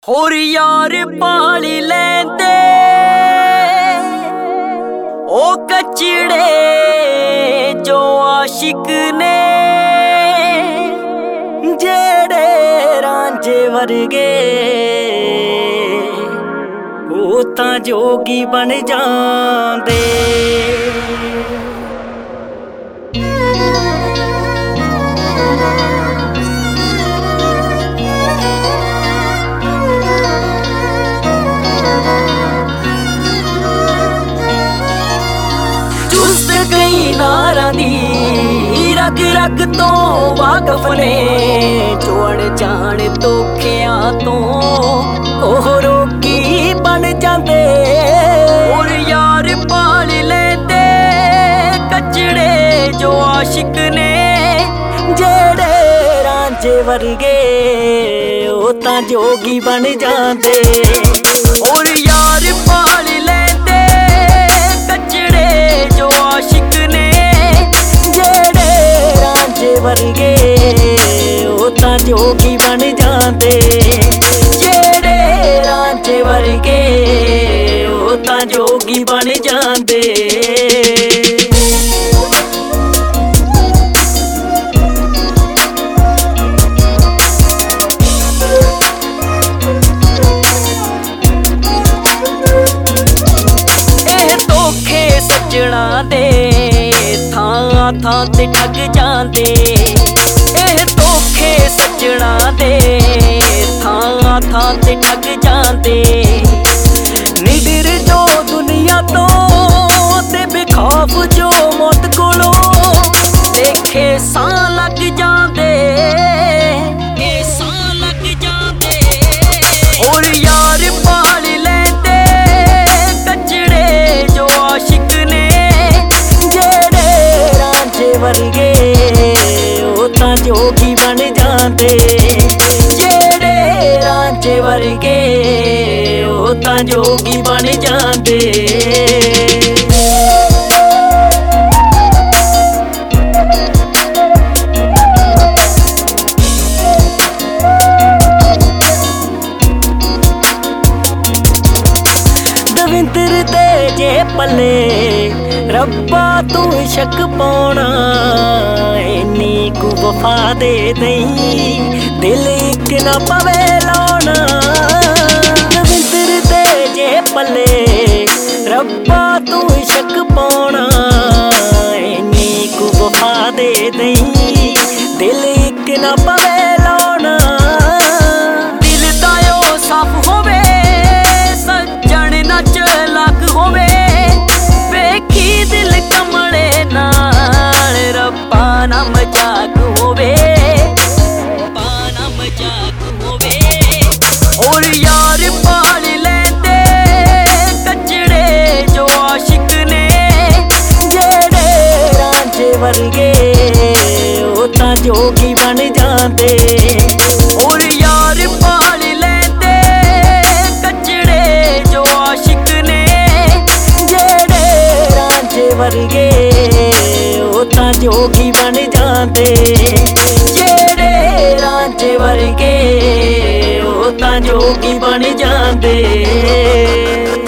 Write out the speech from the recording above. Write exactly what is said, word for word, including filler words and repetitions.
होर यार पाली लेंदे ओ कचड़े जो आशिक ने जेड़े रांझे वर्गे ओ तां जोगी बन जांदे। नारां दी रग रग तो वाकफ ने चोड़ जान धोखियां तो ओह रोकी बन जांदे। और यार पाल लेंदे कचड़े जो आशिक ने जेड़े रांझे वर्गे ओ तां जोगी बन जांदे। और यार पाल लेंदे कचड़े जो आशिक ने जेड़े रांझे वर्गे ओ तां जोगी बन जांदे। जेड़े रांझे वर्गे ओ तां जोगी बन जांदे। सज्जणा दे थां थां ते ठग जांदे। एह धोखे सज्जणा दे थां थां ते ठग जांदे। निडर जो दुनिया तो ते बेखौफ जो मौत कोलों देखे सां लग जांदे। सां लग जांदे। और यार पाल लेंदे कचड़े जो आशिक ने जेड़े रांझे वर्गे ओ तां जोगी बन जांदे। जेड़े रांझे वर्गे ओ तां जोगी बन जांदे। दविंदर दे जे पले रब्बा तू शक पाउणा इन्नी कु वफा दे दई दिल इक ना पवे लाउणा। दविंदर दे जे पले रब्बा तू शक पाउणा इन्नी कु वफा दे दई दिल इक ना पवे लाउणा। दिल दा ओ साफ होवे सज्जण ना चलाक होवे वेखी दिल कमले नाल रब्बा ना मजाक होवे रब्बा ना मजाक होवे। और यार पाल लेंदे कचड़े जो आशिक ने जेड़े रांझे वर्गे ओ तां जोगी बन जांदे। और यार पाल लेंदे कचड़े जो आशिक ने जेड़े रांझे वर्गे ओ तां जोगी बन जांदे। जेड़े रांझे वर्गे ओ तां जोगी बन जांदे।